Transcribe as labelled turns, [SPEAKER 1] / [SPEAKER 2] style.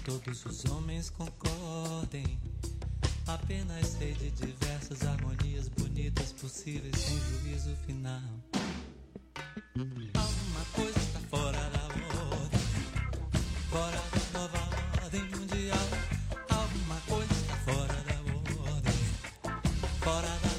[SPEAKER 1] todos os homens concordem. Apenas sei de diversas harmonias bonitas possíveis sem juízo final. Alguma coisa está fora da ordem, fora da nova ordem mundial. Alguma coisa está fora da ordem, fora da